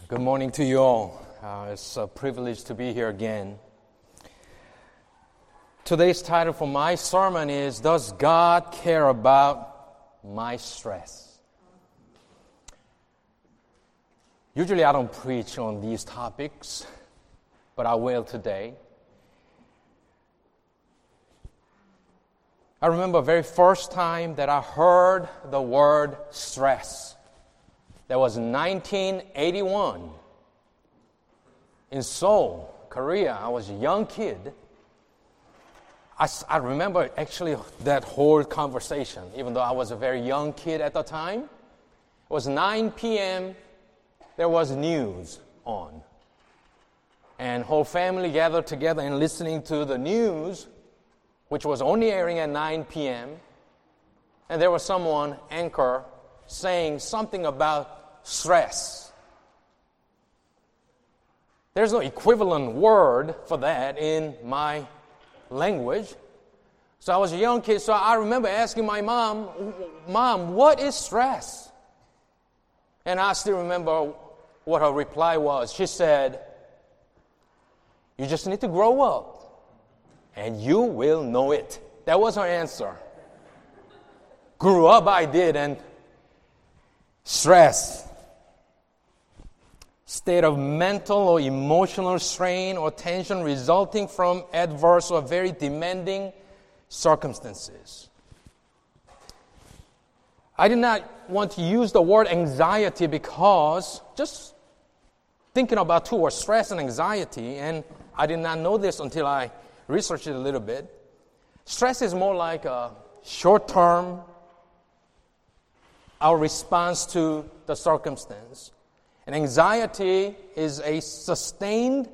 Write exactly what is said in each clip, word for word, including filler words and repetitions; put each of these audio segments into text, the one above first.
Good morning to you all. Uh, it's a privilege to be here again. Today's title for my sermon is, Does God Care About My Stress? Usually I don't preach on these topics, but I will today. I remember the very first time that I heard the word stress. That was nineteen eighty-one in Seoul, Korea. I was a young kid. I, I remember actually that whole conversation, even though I was a very young kid at the time. It was nine p.m. There was news on. And whole family gathered together and listening to the news, which was only airing at nine p.m. And there was someone, anchor, saying something about stress. There's no equivalent word for that in my language. So I was a young kid, so I remember asking my mom, Mom, what is stress? And I still remember what her reply was. She said, you just need to grow up, and you will know it. That was her answer. Grew up I did, and stress, state of mental or emotional strain or tension resulting from adverse or very demanding circumstances. I did not want to use the word anxiety because just thinking about two words, stress and anxiety, and I did not know this until I researched it a little bit. Stress is more like a short-term, our response to the circumstance. And anxiety is a sustained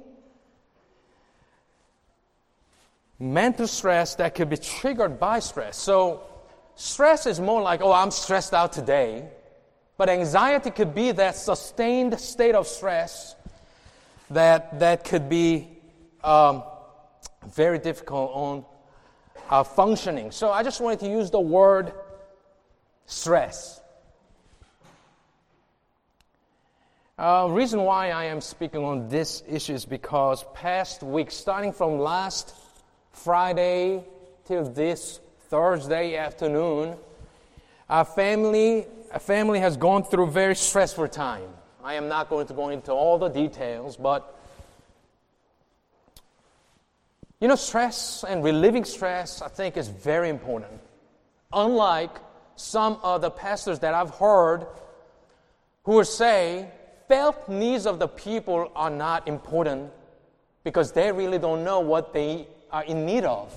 mental stress that could be triggered by stress. So stress is more like, oh, I'm stressed out today. But anxiety could be that sustained state of stress that, that could be um, very difficult on our functioning. So I just wanted to use the word stress. Uh, reason why I am speaking on this issue is because past week, starting from last Friday till this Thursday afternoon, our family, our family has gone through a very stressful time. I am not going to go into all the details, but you know, stress and relieving stress, I think, is very important. Unlike some other pastors that I've heard who will say, felt needs of the people are not important because they really don't know what they are in need of.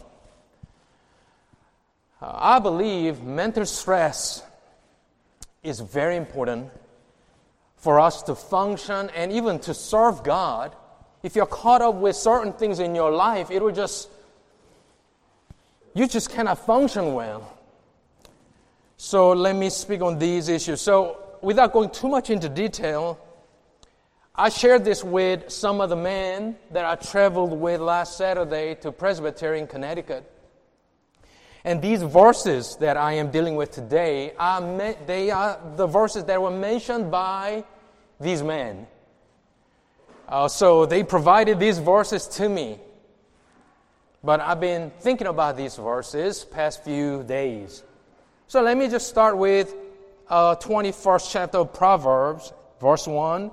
Uh, I believe mental stress is very important for us to function and even to serve God. If you're caught up with certain things in your life, it will just, you just cannot function well. So let me speak on these issues. So without going too much into detail, I shared this with some of the men that I traveled with last Saturday to Presbyterian in Connecticut. And these verses that I am dealing with today, are me- they are the verses that were mentioned by these men. Uh, so they provided these verses to me. But I've been thinking about these verses past few days. So let me just start with uh, twenty-first chapter of Proverbs, verse one.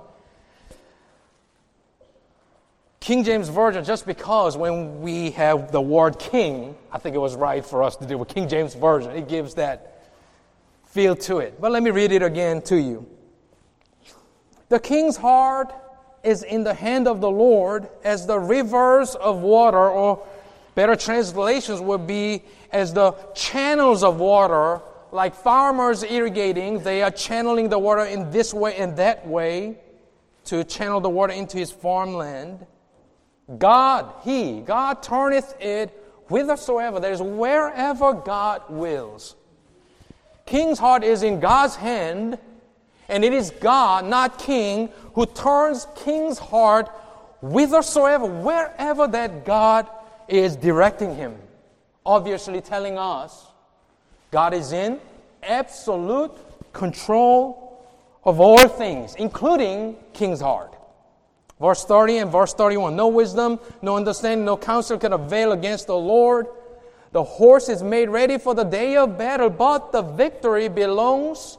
King James Version, just because when we have the word king, I think it was right for us to do with King James Version. It gives that feel to it. But let me read it again to you. The king's heart is in the hand of the Lord as the rivers of water, or better translations would be as the channels of water, like farmers irrigating, they are channeling the water in this way and that way to channel the water into his farmland. God, He, God turneth it whithersoever. That is, wherever God wills. King's heart is in God's hand, and it is God, not king, who turns king's heart whithersoever, wherever that God is directing him. Obviously telling us God is in absolute control of all things, including king's heart. Verse thirty and verse thirty-one. No wisdom, no understanding, no counsel can avail against the Lord. The horse is made ready for the day of battle, but the victory belongs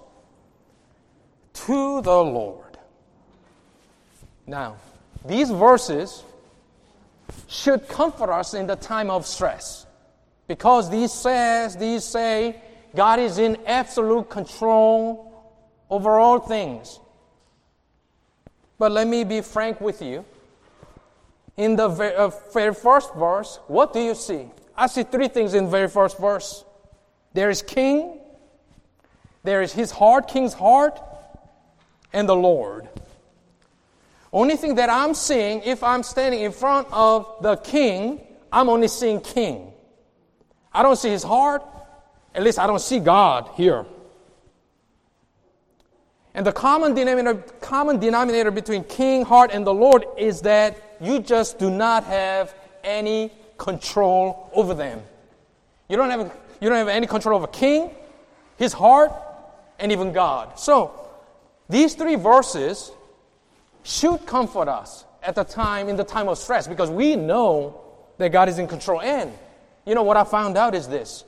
to the Lord. Now, these verses should comfort us in the time of stress, because these says, these say God is in absolute control over all things. But let me be frank with you. In the very, uh, very first verse, what do you see? I see three things in the very first verse. There is king, there is his heart, king's heart, and the Lord. Only thing that I'm seeing, if I'm standing in front of the king, I'm only seeing king. I don't see his heart. At least I don't see God here. And the common denominator, common denominator between king, heart, and the Lord is that you just do not have any control over them. You don't have, you don't have any control over king, his heart, and even God. So, these three verses should comfort us at the time, in the time of stress, because we know that God is in control. And, you know, what I found out is this.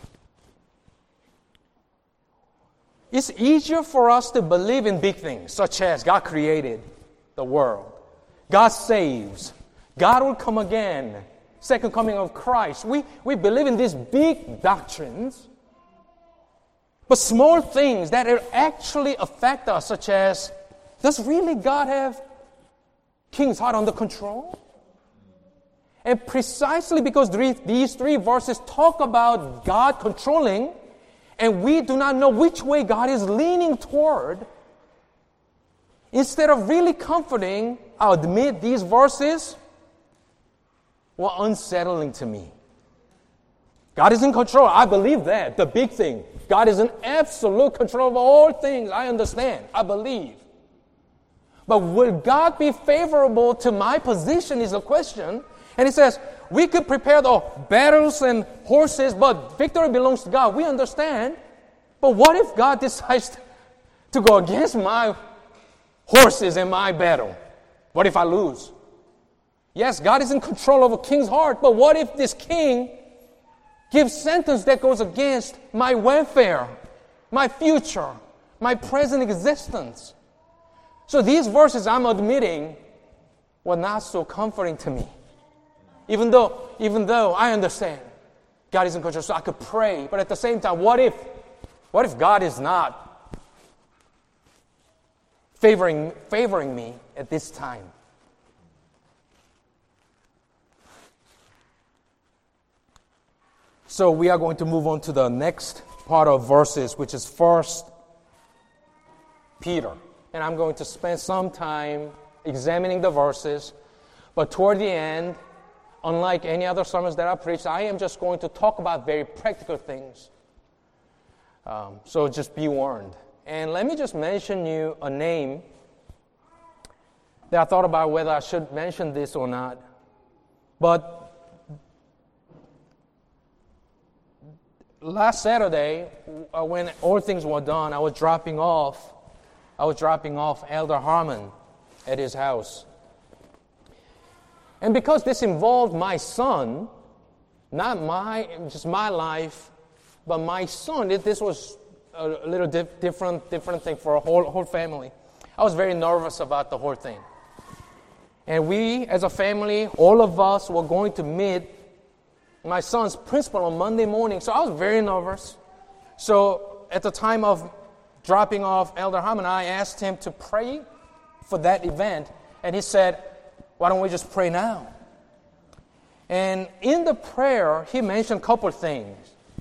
It's easier for us to believe in big things, such as God created the world, God saves, God will come again, second coming of Christ. We, we believe in these big doctrines, but small things that actually affect us, such as, does really God have king's heart under control? And precisely because these three verses talk about God controlling, and we do not know which way God is leaning toward, instead of really comforting, I'll admit these verses were unsettling to me. God is in control. I believe that. The big thing. God is in absolute control of all things. I understand. I believe. But will God be favorable to my position is the question. And he says, we could prepare the battles and horses, but victory belongs to God. We understand. But what if God decides to go against my horses and my battle? What if I lose? Yes, God is in control of a king's heart, but what if this king gives sentence that goes against my welfare, my future, my present existence? So these verses, I'm admitting, were not so comforting to me. Even though, even though I understand God is in control, so I could pray. But at the same time, what if, what if God is not favoring, favoring me at this time? So we are going to move on to the next part of verses, which is First Peter. And I'm going to spend some time examining the verses. But toward the end, unlike any other sermons that I preached, I am just going to talk about very practical things. Um, so just be warned. And let me just mention you a name that I thought about whether I should mention this or not. But last Saturday, uh, when all things were done, I was dropping off, I was dropping off Elder Harmon at his house. And because this involved my son, not my, just my life, but my son, it, this was a little di- different, different thing for a whole, whole family. I was very nervous about the whole thing. And we, as a family, all of us were going to meet my son's principal on Monday morning. So I was very nervous. So at the time of dropping off Elder Harmon, I asked him to pray for that event. And he said, why don't we just pray now? And in the prayer, he mentioned a couple things.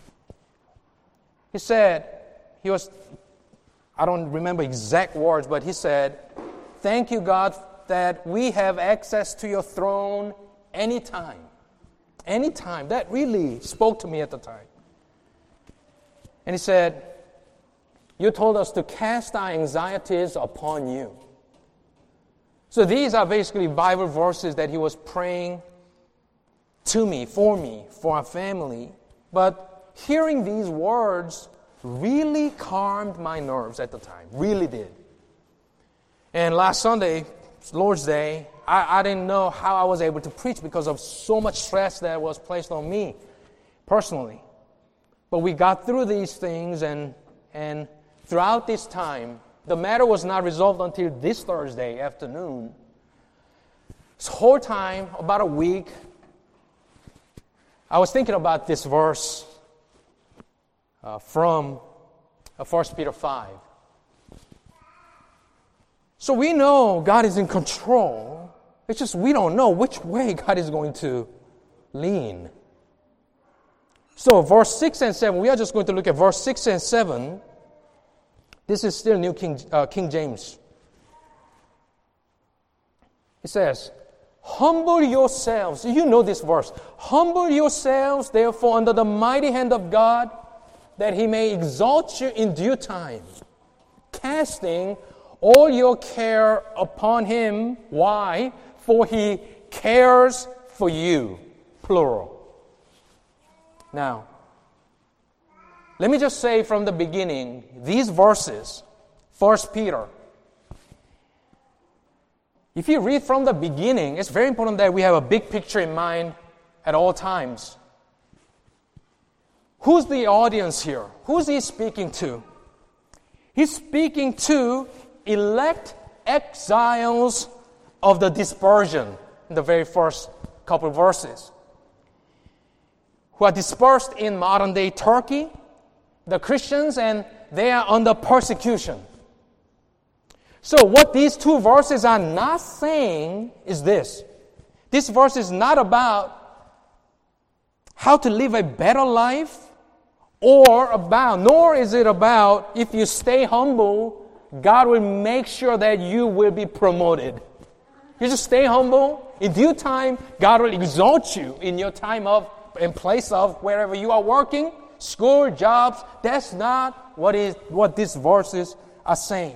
He said, he was, I don't remember exact words, but he said, thank you, God, that we have access to your throne anytime. Anytime. That really spoke to me at the time. And he said, you told us to cast our anxieties upon you. So these are basically Bible verses that he was praying to me, for me, for our family. But hearing these words really calmed my nerves at the time. Really did. And last Sunday, Lord's Day, I, I didn't know how I was able to preach because of so much stress that was placed on me personally. But we got through these things, and and throughout this time, the matter was not resolved until this Thursday afternoon. This whole time, about a week, I was thinking about this verse uh, from uh, First Peter five. So we know God is in control. It's just we don't know which way God is going to lean. So verse six and seven, we are just going to look at verse six and seven. This is still New King, uh, King James. It says, humble yourselves. You know this verse. Humble yourselves, therefore, under the mighty hand of God, that He may exalt you in due time, casting all your care upon Him. Why? For He cares for you. Plural. Now, let me just say from the beginning, these verses, First Peter, if you read from the beginning, it's very important that we have a big picture in mind at all times. Who's the audience here? Who's he speaking to? He's speaking to elect exiles of the dispersion in the very first couple of verses, who are dispersed in modern-day Turkey, the Christians, and they are under persecution. So what these two verses are not saying is this. This verse is not about how to live a better life, or about, nor is it about if you stay humble, God will make sure that you will be promoted. You just stay humble. In due time, God will exalt you in your time of, in place of wherever you are working, school, jobs. That's not what is what these verses are saying.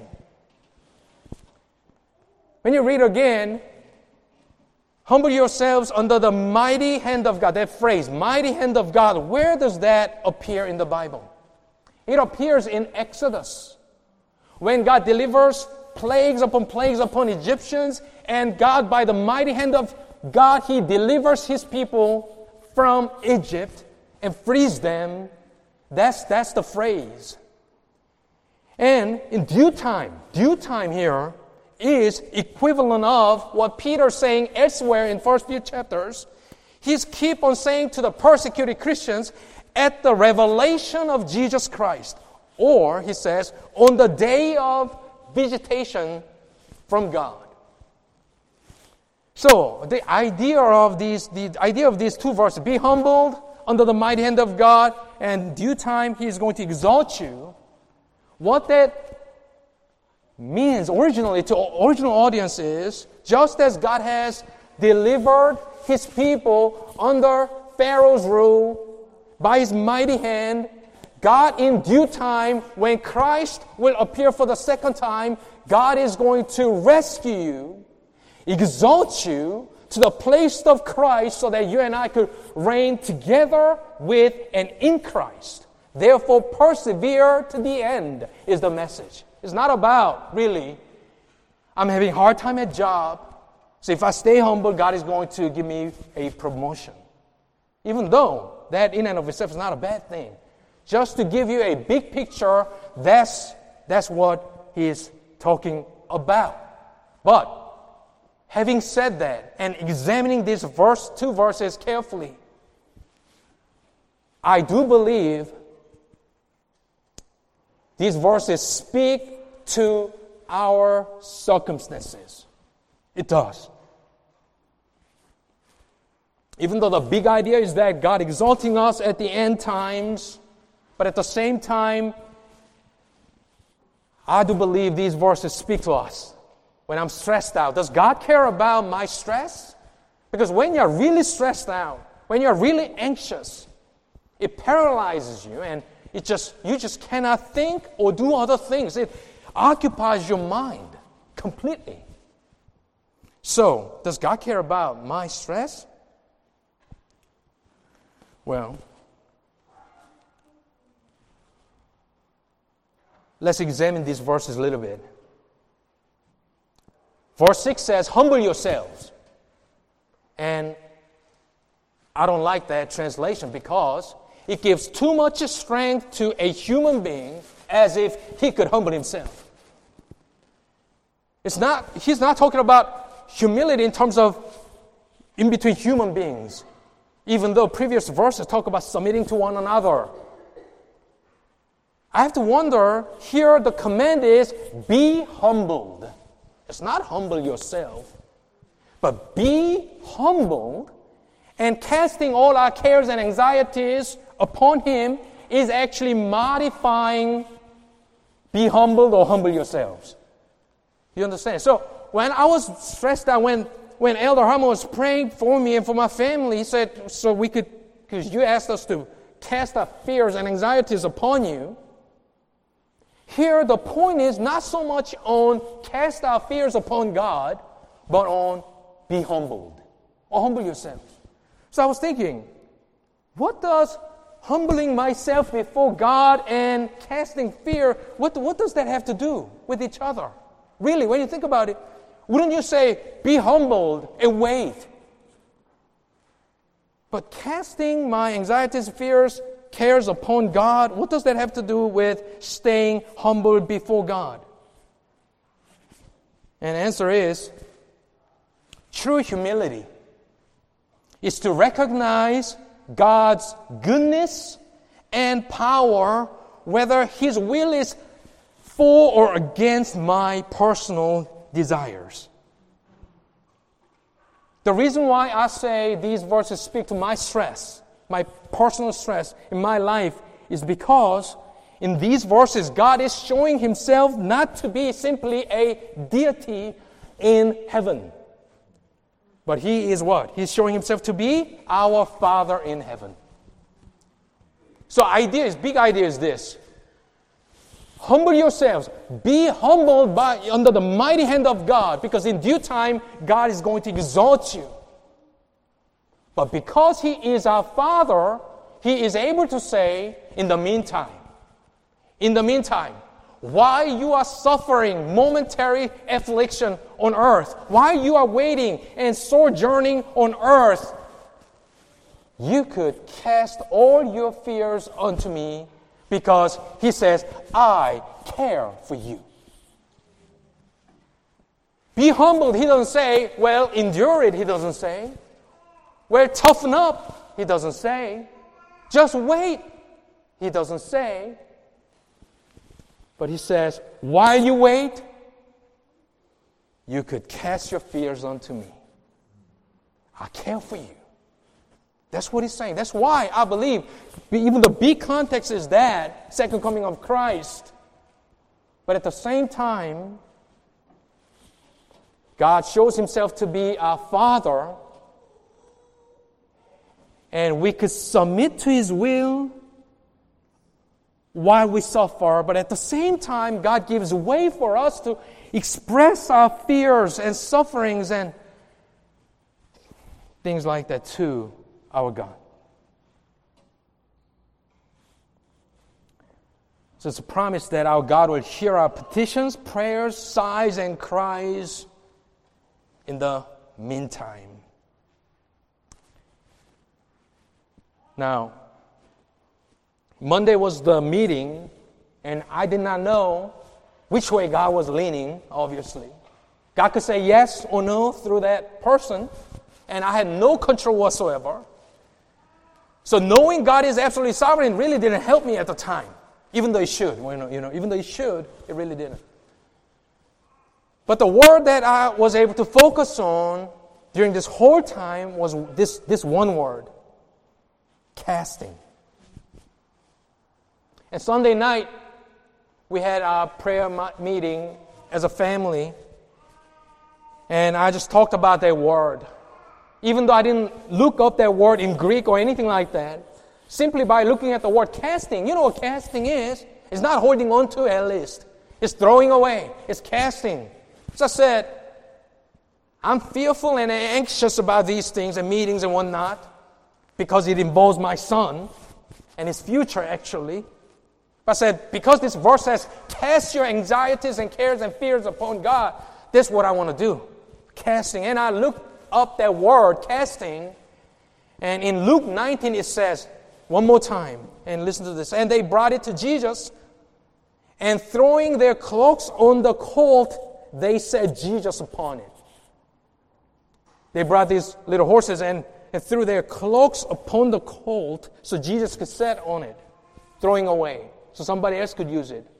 When you read again, humble yourselves under the mighty hand of God. That phrase, mighty hand of God, where does that appear in the Bible? It appears in Exodus, when God delivers plagues upon plagues upon Egyptians, and God, by the mighty hand of God, He delivers His people from Egypt and frees them. That's, that's the phrase. And in due time, due time here is equivalent of what Peter's saying elsewhere in first few chapters. He's keep on saying to the persecuted Christians, at the revelation of Jesus Christ, or he says, on the day of visitation from God. So the idea of these, the idea of these two verses, be humbled under the mighty hand of God, and in due time He is going to exalt you. What that means originally to original audience is, just as God has delivered His people under Pharaoh's rule by His mighty hand, God in due time, when Christ will appear for the second time, God is going to rescue you, exalt you to the place of Christ, so that you and I could reign together with and in Christ. Therefore, persevere to the end is the message. It's not about, really, I'm having a hard time at job, so if I stay humble, God is going to give me a promotion. Even though that in and of itself is not a bad thing. Just to give you a big picture, that's, that's what He's talking about. But having said that, and examining these verse, two verses carefully, I do believe these verses speak to our circumstances. It does. Even though the big idea is that God exalting us at the end times, but at the same time, I do believe these verses speak to us. When I'm stressed out, does God care about my stress? Because when you're really stressed out, when you're really anxious, it paralyzes you, and it just you just cannot think or do other things. It occupies your mind completely. So, does God care about my stress? Well, let's examine these verses a little bit. Verse six says, humble yourselves. And I don't like that translation because it gives too much strength to a human being as if he could humble himself. It's not, he's not talking about humility in terms of in between human beings, even though previous verses talk about submitting to one another. I have to wonder, here the command is, be humbled. It's not humble yourself, but be humbled, and casting all our cares and anxieties upon Him is actually modifying be humbled or humble yourselves. You understand? So when I was stressed out, when, when Elder Harmon was praying for me and for my family, he said, so we could, because you asked us to cast our fears and anxieties upon you. Here, the point is not so much on cast our fears upon God, but on be humbled or humble yourself. So I was thinking, what does humbling myself before God and casting fear, what, what does that have to do with each other? Really, when you think about it, wouldn't you say, be humbled and wait? But casting my anxieties, fears, cares upon God, what does that have to do with staying humble before God? And the answer is, true humility is to recognize God's goodness and power, whether His will is for or against my personal desires. The reason why I say these verses speak to my stress, my personal stress in my life, is because in these verses, God is showing Himself not to be simply a deity in heaven. But He is what? He's showing Himself to be our Father in heaven. So idea is, big idea is this. Humble yourselves. Be humbled by under the mighty hand of God, because in due time, God is going to exalt you. But because He is our Father, He is able to say, in the meantime, in the meantime, while you are suffering momentary affliction on earth, while you are waiting and sojourning on earth, you could cast all your fears unto me, because He says, I care for you. Be humbled, He doesn't say. Well, endure it, He doesn't say. Well, toughen up, He doesn't say. Just wait, He doesn't say. But He says, while you wait, you could cast your fears unto me. I care for you. That's what He's saying. That's why I believe even the big context is that, second coming of Christ. But at the same time, God shows Himself to be our Father, and we could submit to His will while we suffer, but at the same time, God gives way for us to express our fears and sufferings and things like that to our God. So it's a promise that our God will hear our petitions, prayers, sighs, and cries in the meantime. Now, Monday was the meeting, and I did not know which way God was leaning, obviously. God could say yes or no through that person, and I had no control whatsoever. So knowing God is absolutely sovereign really didn't help me at the time, even though it should. You know, even though it should, it really didn't. But the word that I was able to focus on during this whole time was this, this one word, casting. And Sunday night, we had our prayer meeting as a family, and I just talked about that word. Even though I didn't look up that word in Greek or anything like that, simply by looking at the word casting, you know what casting is? It's not holding on to at least. It's throwing away. It's casting. So I said, I'm fearful and anxious about these things and meetings and whatnot, because it involves my son and his future, actually. But I said, because this verse says, cast your anxieties and cares and fears upon God, This is what I want to do. Casting. And I looked up that word, casting. And in Luke nineteen it says, one more time, and listen to this. And they brought it to Jesus, and throwing their cloaks on the colt, they set Jesus upon it. They brought these little horses and, and threw their cloaks upon the colt so Jesus could sit on it, throwing away, so somebody else could use it.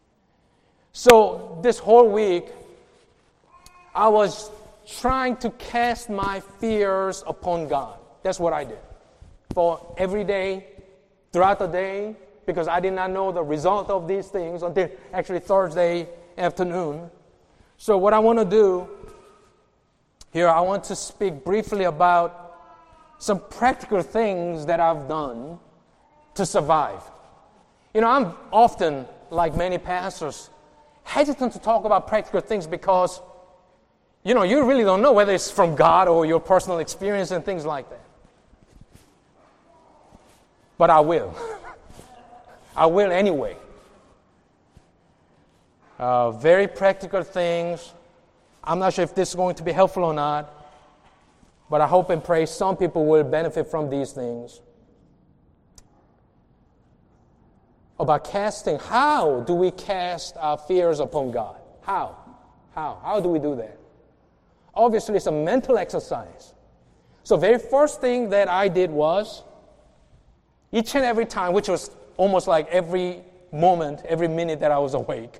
So this whole week, I was trying to cast my fears upon God. That's what I did. For every day, throughout the day, because I did not know the result of these things until actually Thursday afternoon. So what I want to do here, I want to speak briefly about some practical things that I've done to survive. You know, I'm often, like many pastors, hesitant to talk about practical things because, you know, you really don't know whether it's from God or your personal experience and things like that. But I will. I will anyway. Uh, very practical things. I'm not sure if this is going to be helpful or not, but I hope and pray some people will benefit from these things. About casting, how do we cast our fears upon God? How? How? How do we do that? Obviously, it's a mental exercise. So very first thing that I did was, each and every time, which was almost like every moment, every minute that I was awake,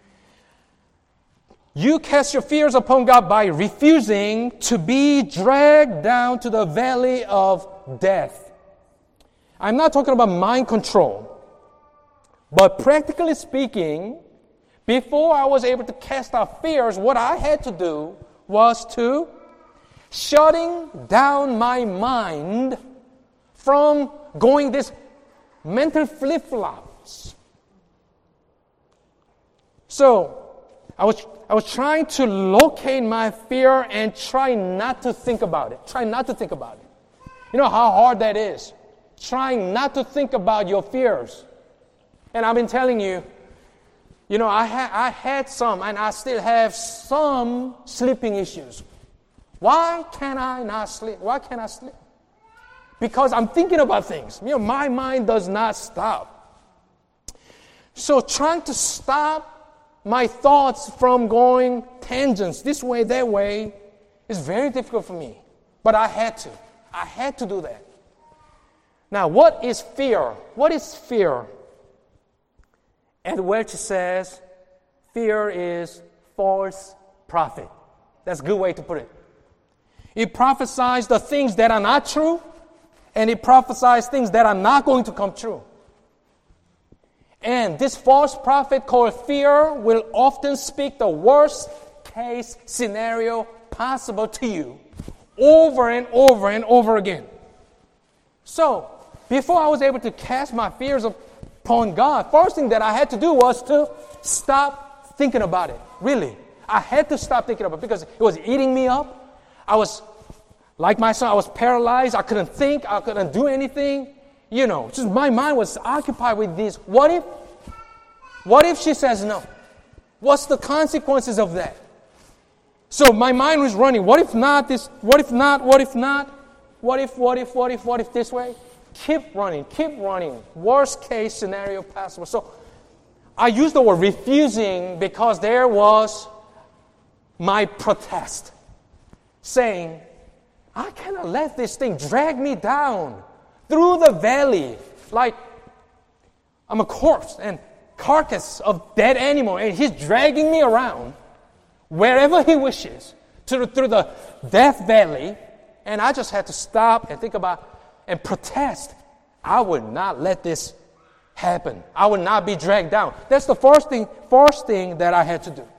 you cast your fears upon God by refusing to be dragged down to the valley of death. I'm not talking about mind control, but practically speaking, before I was able to cast out fears, what I had to do was to shutting down my mind from going this mental flip-flops. So, I was I was trying to locate my fear and try not to think about it. Try not to think about it. You know how hard that is? Trying not to think about your fears. And I've been telling you, you know, I, ha- I had some, and I still have some sleeping issues. Why can I not sleep? Why can't I sleep? Because I'm thinking about things. You know, my mind does not stop. So trying to stop my thoughts from going tangents this way, that way, is very difficult for me. But I had to. I had to do that. Now, what is fear? What is fear? And Welch says, fear is false prophet. That's a good way to put it. It prophesies the things that are not true, and it prophesies things that are not going to come true. And this false prophet called fear will often speak the worst case scenario possible to you over and over and over again. So, before I was able to cast my fears upon God, first thing that I had to do was to stop thinking about it. Really. I had to stop thinking about it because it was eating me up. I was, like my son, I was paralyzed. I couldn't think. I couldn't do anything. You know, just my mind was occupied with this. What if? What if she says no? What's the consequences of that? So my mind was running. What if not this? What if not? What if not? What if, what if, what if, what if this way? Keep running, keep running. Worst case scenario possible. So I use the word refusing because there was my protest. Saying, I cannot let this thing drag me down through the valley like I'm a corpse and carcass of dead animal, and he's dragging me around wherever he wishes to, through the death valley, and I just had to stop and think about and protest. I would not let this happen. I would not be dragged down. That's the first thing, first thing that I had to do.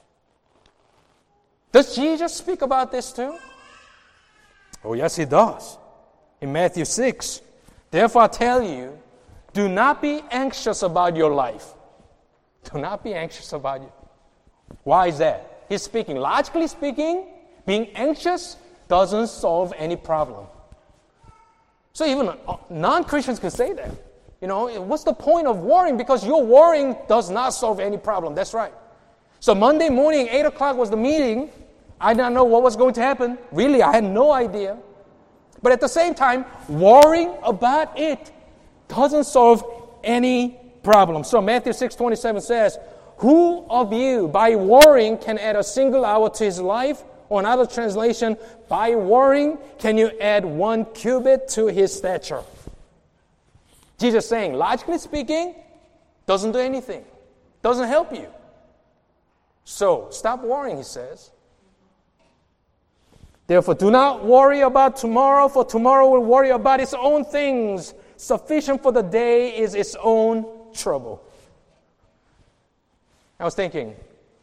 Does Jesus speak about this too? Oh, yes, he does. In Matthew six, therefore I tell you, do not be anxious about your life. Do not be anxious about it. Why is that? He's speaking, logically speaking, being anxious doesn't solve any problem. So even non-Christians could say that. You know, what's the point of worrying? Because your worrying does not solve any problem. That's right. So Monday morning, eight o'clock was the meeting. I did not know what was going to happen. Really, I had no idea. But at the same time, worrying about it doesn't solve any problem. So Matthew six twenty-seven says, who of you by worrying can add a single hour to his life? Or another translation, by worrying can you add one cubit to his stature? Jesus saying, logically speaking, doesn't do anything. Doesn't help you. So, stop worrying, he says. Therefore, do not worry about tomorrow, for tomorrow will worry about its own things. Sufficient for the day is its own trouble. I was thinking,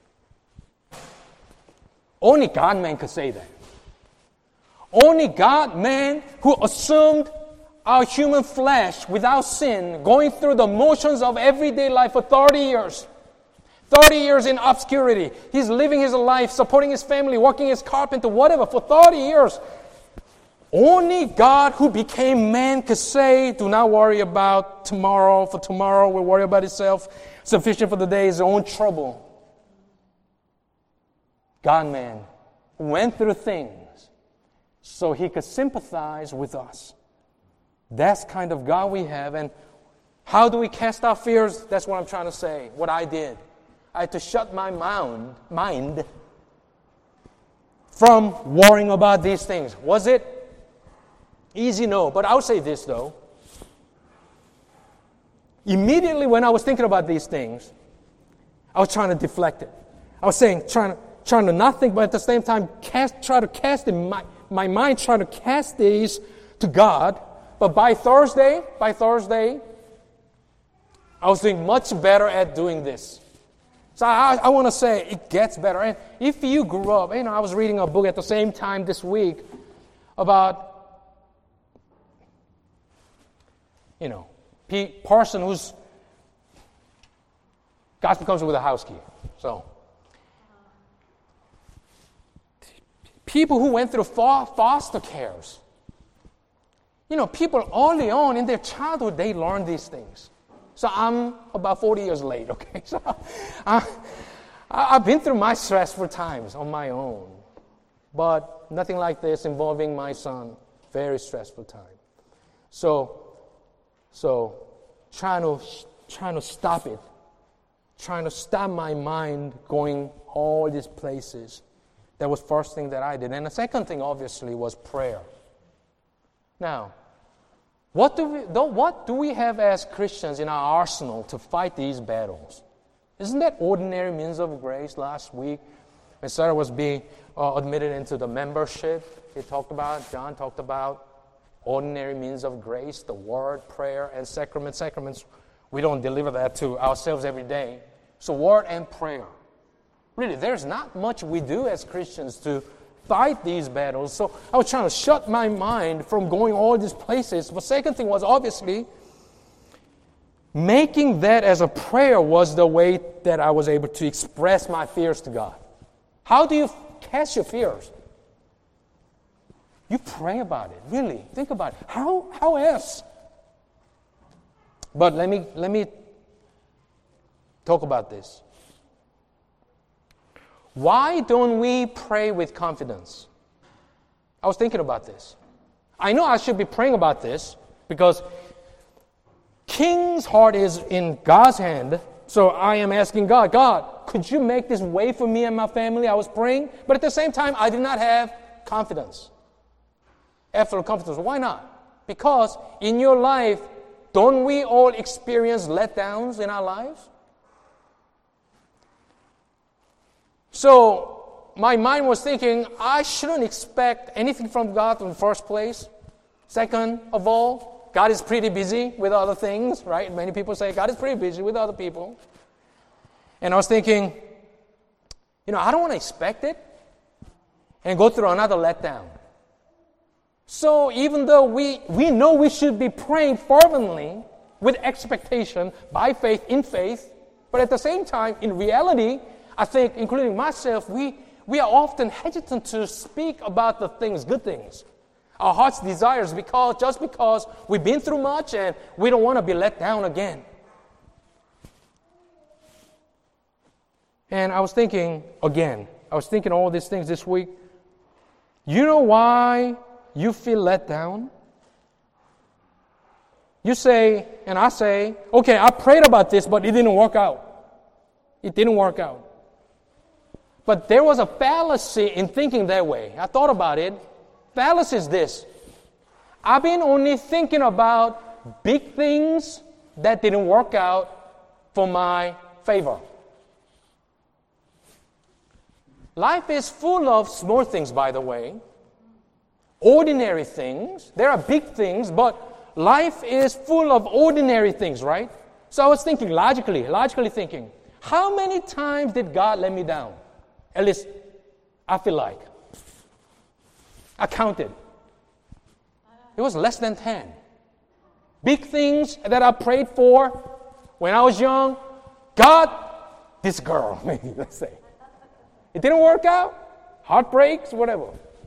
only God-man could say that. Only God-man who assumed our human flesh without sin, going through the motions of everyday life for thirty years. thirty years in obscurity. He's living his life, supporting his family, working as carpenter, whatever, for thirty years. Only God who became man could say, do not worry about tomorrow, for tomorrow will worry about itself. Sufficient for the day is his own trouble. God-man went through things so he could sympathize with us. That's kind of God we have. And how do we cast our fears? That's what I'm trying to say, what I did. I had to shut my mind, mind from worrying about these things. Was it easy? No. But I'll say this, though. Immediately when I was thinking about these things, I was trying to deflect it. I was saying, trying to, trying to not think, but at the same time, cast, try to cast in my, my mind, trying to cast these to God. But by Thursday, by Thursday, I was doing much better at doing this. So I, I want to say it gets better. And if you grew up, you know, I was reading a book at the same time this week about, you know, a person who's gospel comes with a house key. So people who went through foster cares. You know, people early on in their childhood, they learn these things. So I'm about forty years late, okay? So I, I've been through my stressful times on my own. But nothing like this involving my son. Very stressful time. So, so trying to, trying to stop it. Trying to stop my mind going all these places. That was the first thing that I did. And the second thing, obviously, was prayer. Now, what do we what do we have as Christians in our arsenal to fight these battles? Isn't that ordinary means of grace? Last week, when Sarah was being uh, admitted into the membership, he talked about, John talked about ordinary means of grace, the word, prayer, and sacrament. Sacraments, we don't deliver that to ourselves every day. So word and prayer. Really, there's not much we do as Christians to fight these battles. So I was trying to shut my mind from going all these places. But second thing was obviously making that as a prayer was the way that I was able to express my fears to God. How do you cast your fears? You pray about it. Really, think about it. How how else? But let me let me talk about this. Why don't we pray with confidence? I was thinking about this. I know I should be praying about this because King's heart is in God's hand. So I am asking God, God, could you make this way for me and my family? I was praying, but at the same time, I did not have confidence. Absolute confidence. Why not? Because in your life, don't we all experience letdowns in our lives? So my mind was thinking, I shouldn't expect anything from God in the first place. Second of all, God is pretty busy with other things, right? Many people say God is pretty busy with other people. And I was thinking, you know, I don't want to expect it and go through another letdown. So even though we, we know we should be praying fervently with expectation, by faith, in faith, but at the same time, in reality, I think, including myself, we, we are often hesitant to speak about the things, good things. Our heart's desires, because just because we've been through much and we don't want to be let down again. And I was thinking, again, I was thinking all these things this week. You know why you feel let down? You say, and I say, okay, I prayed about this, but it didn't work out. It didn't work out. But there was a fallacy in thinking that way. I thought about it. Fallacy is this. I've been only thinking about big things that didn't work out for my favor. Life is full of small things, by the way. Ordinary things. There are big things, but life is full of ordinary things, right? So I was thinking, logically, logically thinking, how many times did God let me down? At least, I feel like. I counted. It was less than ten. Big things that I prayed for when I was young. God, this girl, maybe, let's say. It didn't work out. Heartbreaks, whatever.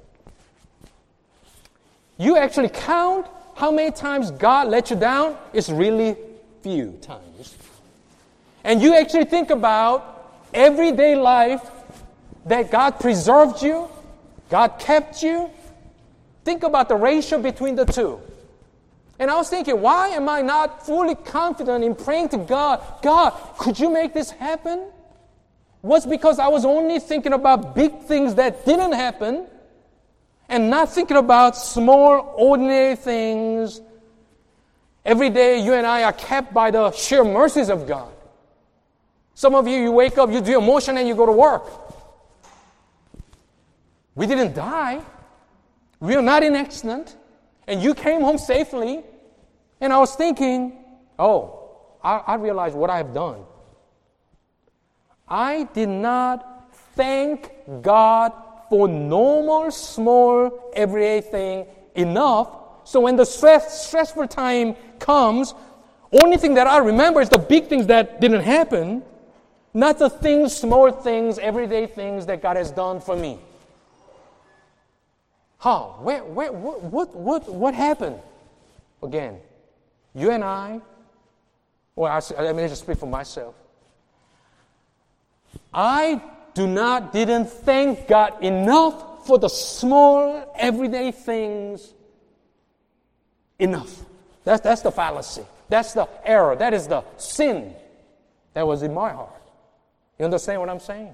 You actually count how many times God let you down? It's really few times. And you actually think about everyday life that God preserved you, God kept you. Think about the ratio between the two. And I was thinking, why am I not fully confident in praying to God? God, could you make this happen? Was because I was only thinking about big things that didn't happen and not thinking about small, ordinary things. Every day, you and I are kept by the sheer mercies of God. Some of you, you wake up, you do your motion, and you go to work. We didn't die. We are not in accident. And you came home safely. And I was thinking, oh, I, I realized what I have done. I did not thank God for normal, small, everyday thing enough. So when the stress, stressful time comes, only thing that I remember is the big things that didn't happen, not the things, small things, everyday things that God has done for me. How? Where, where, what, what, what, what happened? Again, you and I, well, I, let me just speak for myself. I do not, didn't thank God enough for the small, everyday things enough. That's, that's the fallacy. That's the error. That is the sin that was in my heart. You understand what I'm saying?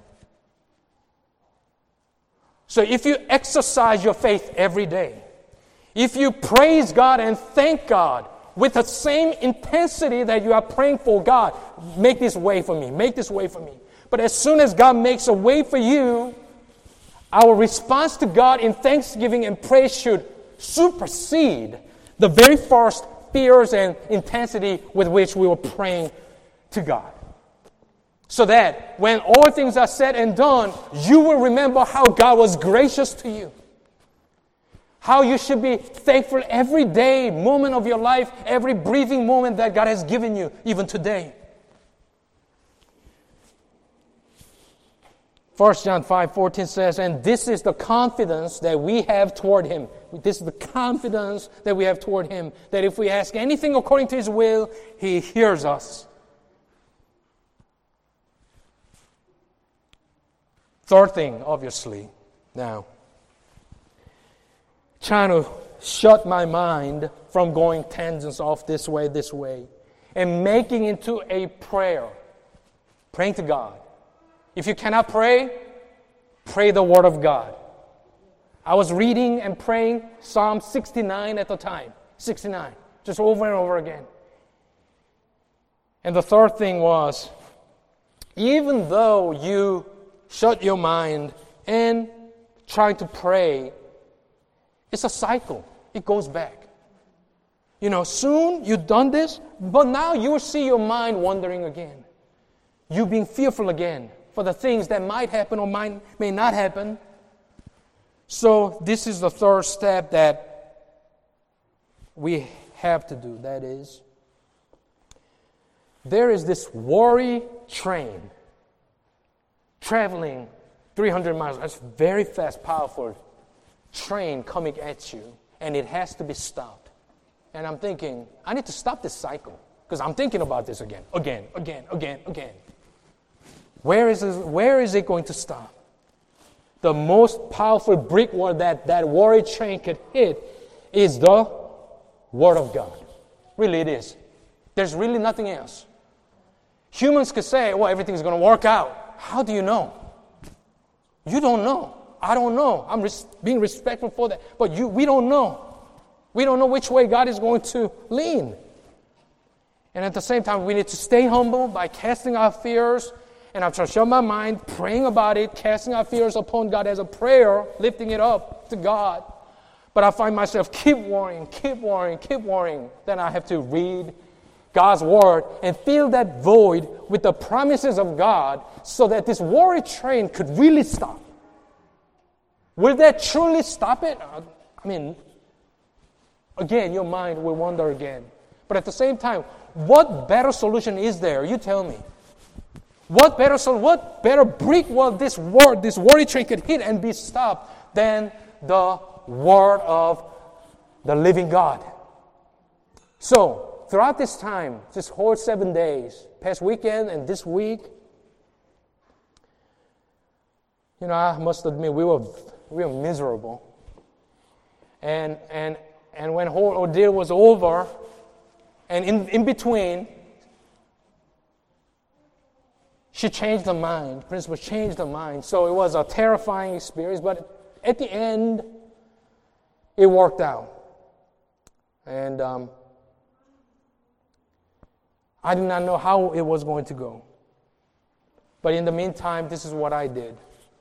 So if you exercise your faith every day, if you praise God and thank God with the same intensity that you are praying for God, make this way for me, make this way for me. But as soon as God makes a way for you, our response to God in thanksgiving and praise should supersede the very first fears and intensity with which we were praying to God. So that when all things are said and done, you will remember how God was gracious to you. How you should be thankful every day, moment of your life, every breathing moment that God has given you, even today. First John five fourteen says, and this is the confidence that we have toward Him. This is the confidence that we have toward Him, that if we ask anything according to His will, He hears us. Third thing, obviously, now, trying to shut my mind from going tangents off this way, this way, and making into a prayer, praying to God. If you cannot pray, pray the Word of God. I was reading and praying Psalm sixty-nine at the time, sixty-nine, just over and over again. And the third thing was, even though you shut your mind and try to pray, it's a cycle. It goes back. You know, soon you've done this, but now you will see your mind wandering again. You being fearful again for the things that might happen or might, may not happen. So this is the third step that we have to do. That is, there is this worry train traveling three hundred miles. That's very fast, powerful train coming at you, and it has to be stopped. And I'm thinking, I need to stop this cycle because I'm thinking about this again, again, again, again, again. Where is it, where is it going to stop? The most powerful brick wall that that worry train could hit is the Word of God. Really, it is. There's really nothing else. Humans could say, well, everything's going to work out. How do you know? You don't know. I don't know. I'm res- being respectful for that. But you, we don't know. We don't know which way God is going to lean. And at the same time, we need to stay humble by casting our fears. And I've shut my mind, praying about it, casting our fears upon God as a prayer, lifting it up to God. But I find myself keep worrying, keep worrying, keep worrying. Then I have to read God's Word and fill that void with the promises of God so that this worry train could really stop. Will that truly stop it? I mean, again, your mind will wander again. But at the same time, what better solution is there? You tell me. What better what better brick wall this word, this worry train could hit and be stopped than the Word of the living God? So, throughout this time, this whole seven days, past weekend and this week, you know, I must admit we were we were miserable. And and and when whole ordeal was over, and in, in between, she changed her mind. Principal changed her mind. So it was a terrifying experience, but at the end, it worked out. And um, I did not know how it was going to go. But in the meantime, this is what I did.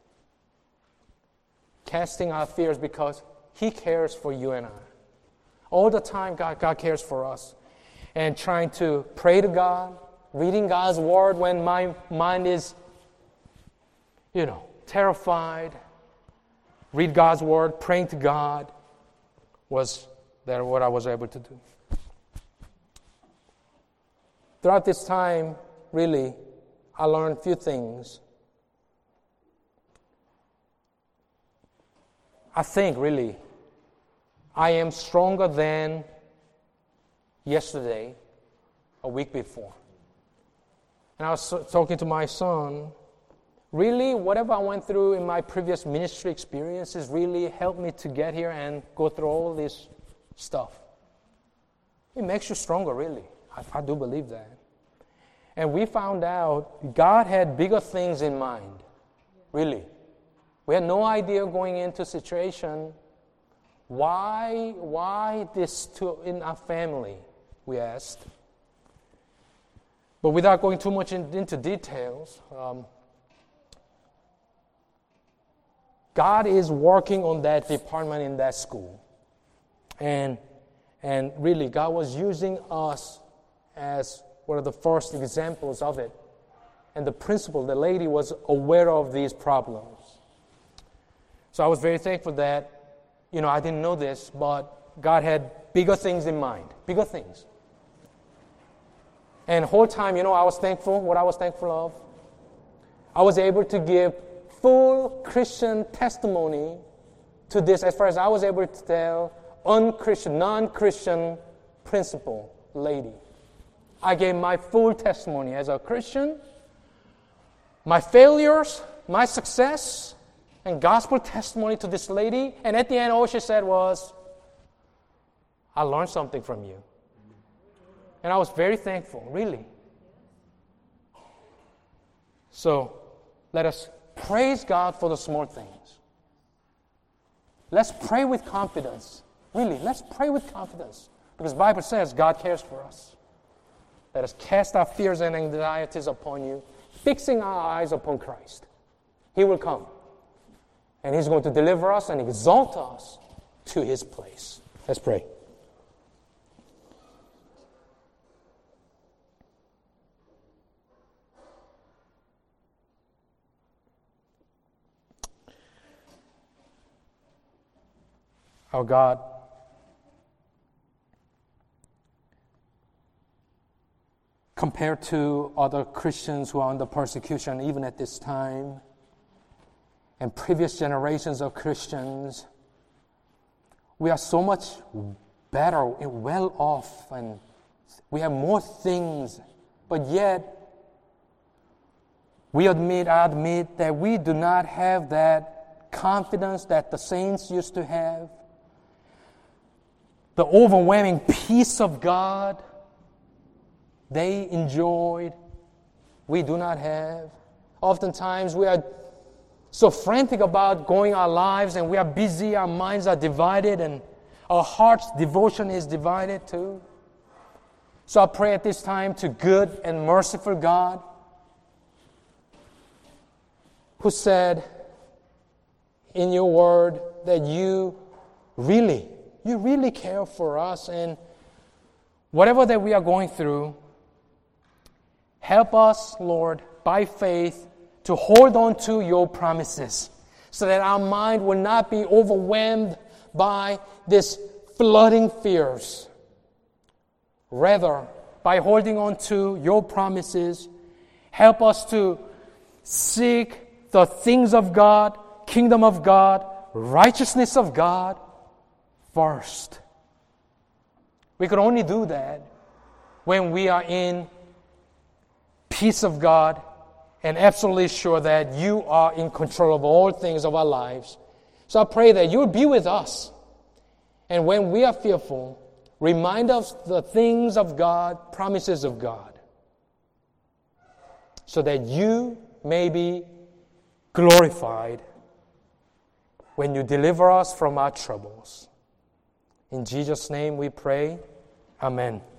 Casting our fears because He cares for you and I. All the time, God, God cares for us. And trying to pray to God, reading God's Word when my mind is, you know, terrified. Read God's Word, praying to God was that what I was able to do. Throughout this time, really, I learned a few things. I think, really, I am stronger than yesterday, a week before. And I was talking to my son. Really, whatever I went through in my previous ministry experiences really helped me to get here and go through all this stuff. It makes you stronger, really. I, I do believe that. And we found out God had bigger things in mind, really. We had no idea going into a situation, why, why this to, in our family, we asked. But without going too much in, into details, um, God is working on that department in that school. And, and really, God was using us as one of the first examples of it. And the principal, the lady, was aware of these problems. So I was very thankful that, you know, I didn't know this, but God had bigger things in mind, bigger things. And the whole time, you know, I was thankful, what I was thankful of. I was able to give full Christian testimony to this as far as I was able to tell unchristian, non-Christian principal lady. I gave my full testimony as a Christian, my failures, my success, and gospel testimony to this lady. And at the end, all she said was, I learned something from you. And I was very thankful, really. So, let us praise God for the small things. Let's pray with confidence. Really, let's pray with confidence. Because the Bible says God cares for us. Let us cast our fears and anxieties upon you, fixing our eyes upon Christ. He will come. And He's going to deliver us and exalt us to His place. Let's pray. Our God, compared to other Christians who are under persecution even at this time, and previous generations of Christians, we are so much better and well off, and we have more things, but yet We admit, I admit, that we do not have that confidence that the saints used to have. The overwhelming peace of God they enjoyed, we do not have. Oftentimes we are so frantic about going our lives, and we are busy, our minds are divided, and our heart's devotion is divided too. So I pray at this time to good and merciful God, who said in your word that you really, you really care for us, and whatever that we are going through, help us, Lord, by faith, to hold on to your promises so that our mind will not be overwhelmed by this flooding fears. Rather, by holding on to your promises, help us to seek the things of God, kingdom of God, righteousness of God first. We could only do that when we are in peace of God and absolutely sure that you are in control of all things of our lives. So I pray that you will be with us. And when we are fearful, remind us the things of God, promises of God, so that you may be glorified when you deliver us from our troubles. In Jesus' name we pray. Amen.